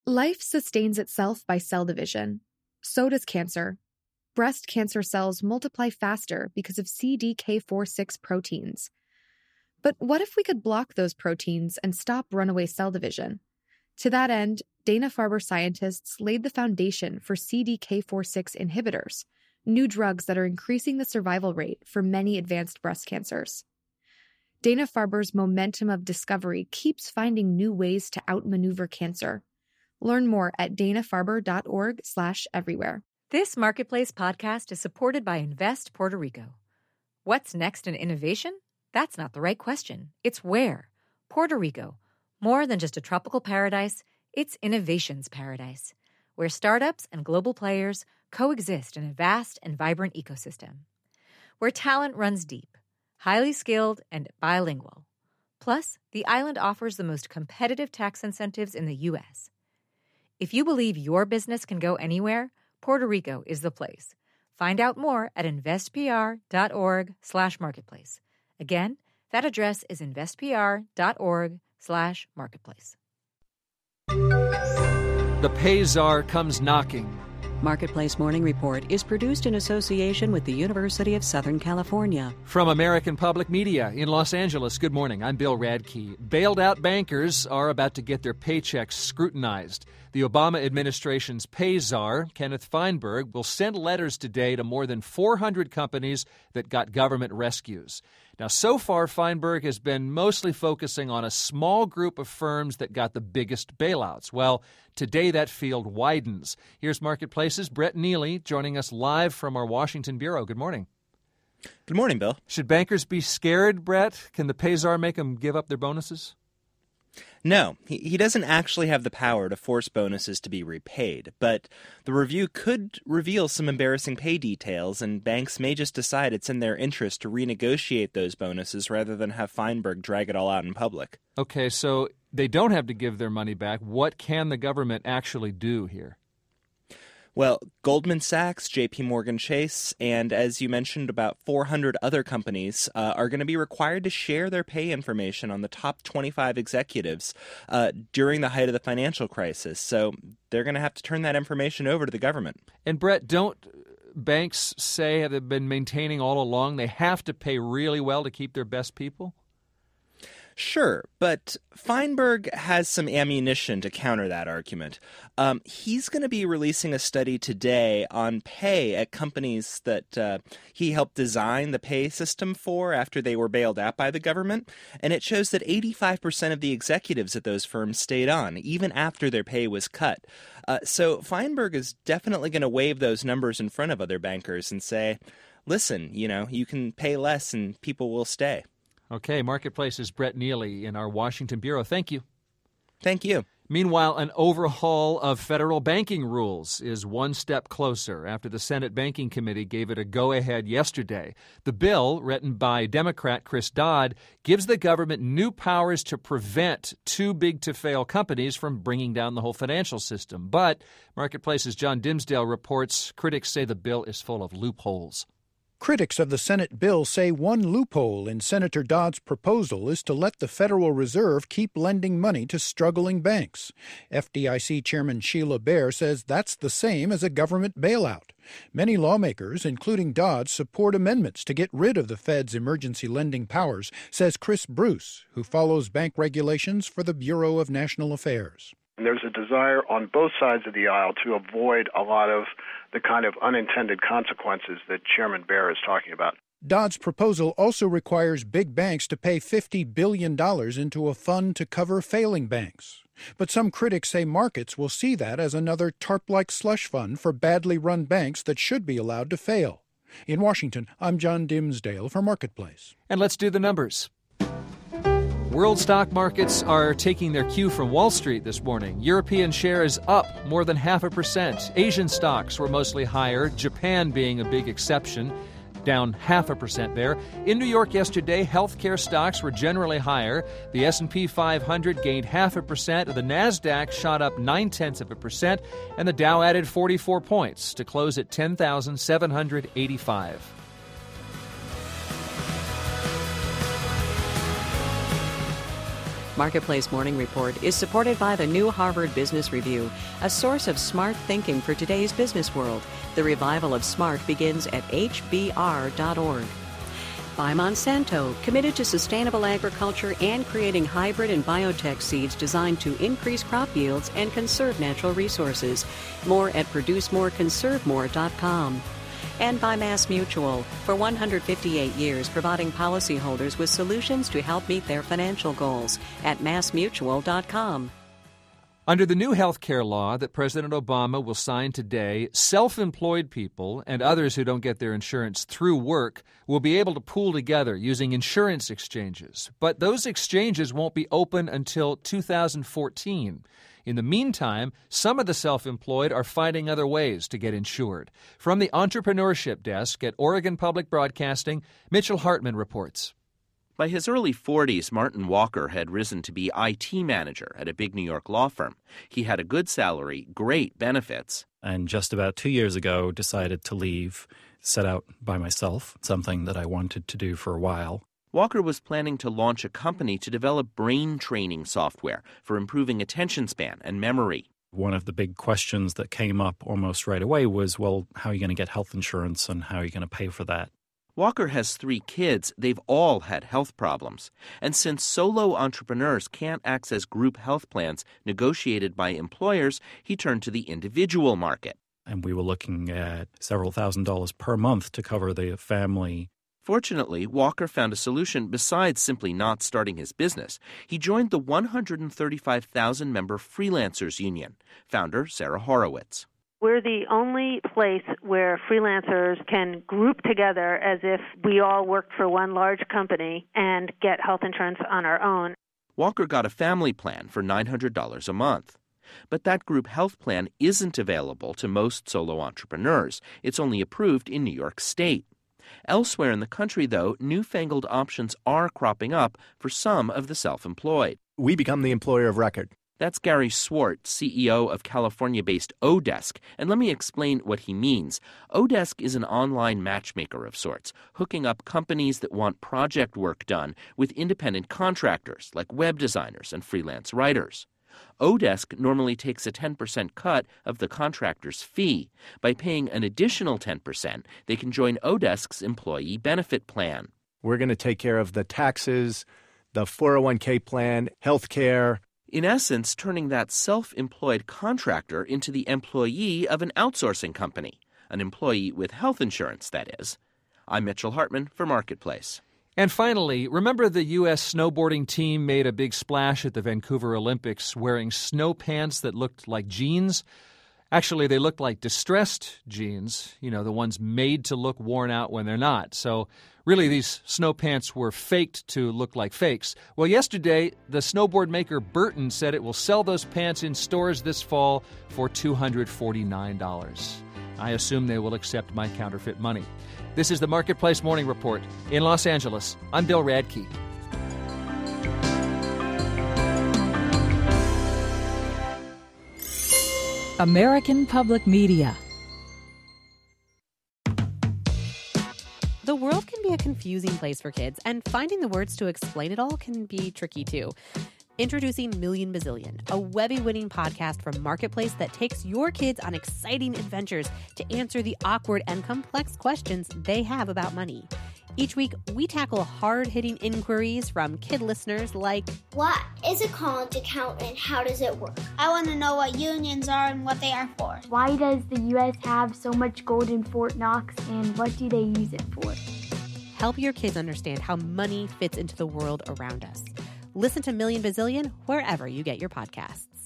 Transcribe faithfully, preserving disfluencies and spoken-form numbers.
Life sustains itself by cell division. So does cancer. Breast cancer cells multiply faster because of C D K four six proteins. But what if we could block those proteins and stop runaway cell division? To that end, Dana-Farber scientists laid the foundation for C D K four six inhibitors, new drugs that are increasing the survival rate for many advanced breast cancers. Dana-Farber's momentum of discovery keeps finding new ways to outmaneuver cancer. Learn more at dana-farber.org slash everywhere. This Marketplace podcast is supported by Invest Puerto Rico. What's next in innovation? That's not the right question. It's where. Puerto Rico. More than just a tropical paradise, it's innovation's paradise, where startups and global players coexist in a vast and vibrant ecosystem. Where talent runs deep, highly skilled, and bilingual. Plus, the island offers the most competitive tax incentives in the U S. If you believe your business can go anywhere, Puerto Rico is the place. Find out more at investpr.org slash marketplace. Again, that address is investpr.org slash marketplace. The pay czar comes knocking. Marketplace Morning Report is produced in association with the University of Southern California. From American Public Media in Los Angeles, good morning. I'm Bill Radke. Bailed-out bankers are about to get their paychecks scrutinized. The Obama administration's pay czar, Kenneth Feinberg, will send letters today to more than four hundred companies that got government rescues. Now, so far, Feinberg has been mostly focusing on a small group of firms that got the biggest bailouts. Well, today that field widens. Here's Marketplace's Brett Neely joining us live from our Washington bureau. Good morning. Good morning, Bill. Should bankers be scared, Brett? Can the pay czar make them give up their bonuses? No, he, he doesn't actually have the power to force bonuses to be repaid, but the review could reveal some embarrassing pay details, and banks may just decide it's in their interest to renegotiate those bonuses rather than have Feinberg drag it all out in public. Okay, so they don't have to give their money back. What can the government actually do here? Well, Goldman Sachs, J P Morgan Chase, and as you mentioned, about four hundred other companies uh, are going to be required to share their pay information on the top twenty-five executives uh, during the height of the financial crisis. So they're going to have to turn that information over to the government. And Brett, don't banks say, have they been maintaining all along, they have to pay really well to keep their best people? Sure, but Feinberg has some ammunition to counter that argument. Um, he's going to be releasing a study today on pay at companies that uh, he helped design the pay system for after they were bailed out by the government, and it shows that eighty-five percent of the executives at those firms stayed on, even after their pay was cut. Uh, so Feinberg is definitely going to wave those numbers in front of other bankers and say, listen, you know, you can pay less and people will stay. Okay, Marketplace's Brett Neely in our Washington bureau. Thank you. Thank you. Meanwhile, an overhaul of federal banking rules is one step closer after the Senate Banking Committee gave it a go-ahead yesterday. The bill, written by Democrat Chris Dodd, gives the government new powers to prevent too-big-to-fail companies from bringing down the whole financial system. But Marketplace's John Dimsdale reports critics say the bill is full of loopholes. Critics of the Senate bill say one loophole in Senator Dodd's proposal is to let the Federal Reserve keep lending money to struggling banks. F D I C Chairman Sheila Bair says that's the same as a government bailout. Many lawmakers, including Dodd, support amendments to get rid of the Fed's emergency lending powers, says Chris Bruce, who follows bank regulations for the Bureau of National Affairs. There's a desire on both sides of the aisle to avoid a lot of the kind of unintended consequences that Chairman Bair is talking about. Dodd's proposal also requires big banks to pay fifty billion dollars into a fund to cover failing banks. But some critics say markets will see that as another TARP-like slush fund for badly run banks that should be allowed to fail. In Washington, I'm John Dimsdale for Marketplace. And let's do the numbers. World stock markets are taking their cue from Wall Street this morning. European shares up more than half a percent. Asian stocks were mostly higher, Japan being a big exception, down half a percent there. In New York yesterday, healthcare stocks were generally higher. The S and P five hundred gained half a percent. The NASDAQ shot up nine-tenths of a percent, and the Dow added forty-four points to close at ten thousand seven hundred eighty-five. Marketplace Morning Report is supported by the new Harvard Business Review, a source of smart thinking for today's business world. The revival of smart begins at H B R dot org. By Monsanto, committed to sustainable agriculture and creating hybrid and biotech seeds designed to increase crop yields and conserve natural resources. More at produce more conserve more dot com. And by MassMutual, for one hundred fifty-eight years providing policyholders with solutions to help meet their financial goals at mass mutual dot com. Under the new health care law that President Obama will sign today, self-employed people and others who don't get their insurance through work will be able to pool together using insurance exchanges. But those exchanges won't be open until two thousand fourteen. In the meantime, some of the self-employed are finding other ways to get insured. From the Entrepreneurship Desk at Oregon Public Broadcasting, Mitchell Hartman reports. By his early forties, Martin Walker had risen to be I T manager at a big New York law firm. He had a good salary, great benefits. And just about two years ago, decided to leave, set out by myself, something that I wanted to do for a while. Walker was planning to launch a company to develop brain training software for improving attention span and memory. One of the big questions that came up almost right away was, well, how are you going to get health insurance and how are you going to pay for that? Walker has three kids. They've all had health problems. And since solo entrepreneurs can't access group health plans negotiated by employers, he turned to the individual market. And we were looking at several thousand dollars per month to cover the family. Fortunately, Walker found a solution besides simply not starting his business. He joined the one hundred thirty-five thousand member Freelancers Union. Founder Sarah Horowitz. We're the only place where freelancers can group together as if we all worked for one large company and get health insurance on our own. Walker got a family plan for nine hundred dollars a month. But that group health plan isn't available to most solo entrepreneurs. It's only approved in New York State. Elsewhere in the country, though, newfangled options are cropping up for some of the self-employed. We become the employer of record. That's Gary Swart, C E O of California-based Odesk. And let me explain what he means. Odesk is an online matchmaker of sorts, hooking up companies that want project work done with independent contractors like web designers and freelance writers. Odesk normally takes a ten percent cut of the contractor's fee. By paying an additional ten percent, they can join Odesk's employee benefit plan. We're going to take care of the taxes, the four oh one k plan, health care. In essence, turning that self-employed contractor into the employee of an outsourcing company, an employee with health insurance, that is. I'm Mitchell Hartman for Marketplace. And finally, remember the U S snowboarding team made a big splash at the Vancouver Olympics wearing snow pants that looked like jeans? Actually, they looked like distressed jeans, you know, the ones made to look worn out when they're not. So really, these snow pants were faked to look like fakes. Well, yesterday, the snowboard maker Burton said it will sell those pants in stores this fall for two hundred forty-nine dollars. I assume they will accept my counterfeit money. This is the Marketplace Morning Report. In Los Angeles, I'm Bill Radke. American Public Media. The world can be a confusing place for kids, and finding the words to explain it all can be tricky too. Introducing Million Bazillion, a Webby-winning podcast from Marketplace that takes your kids on exciting adventures to answer the awkward and complex questions they have about money. Each week, we tackle hard-hitting inquiries from kid listeners like, what is a college account and how does it work? I want to know what unions are and what they are for. Why does the U S have so much gold in Fort Knox and what do they use it for? Help your kids understand how money fits into the world around us. Listen to Million Bazillion wherever you get your podcasts.